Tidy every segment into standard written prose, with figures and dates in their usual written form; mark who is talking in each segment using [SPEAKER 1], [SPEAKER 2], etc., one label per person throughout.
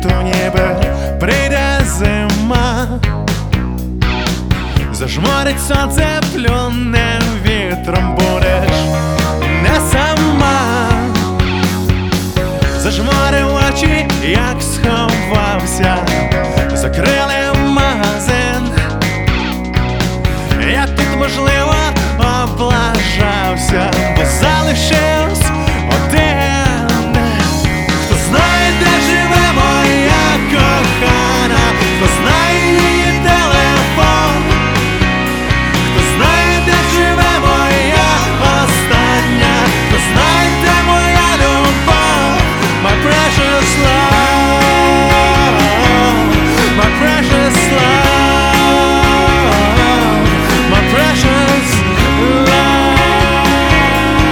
[SPEAKER 1] світу ніби прийде зима, зажмурить сонце, плюне вітром, будеш не сама. Зажмурив очі, як сховався, закрили магазин. Я тут, можливо, облажався, бо залишився один. Хто знає, де живе моя кохана, хто знає її телефон, хто знає, де живе моя остання, хто знає, де моя любов. My precious love, my precious love, my precious love.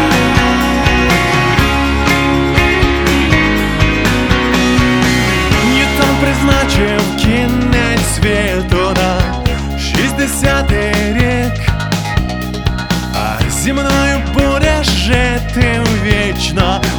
[SPEAKER 1] Ньютон призначив кінець світу на 60-й рік, а зі мною будеш жити вічно.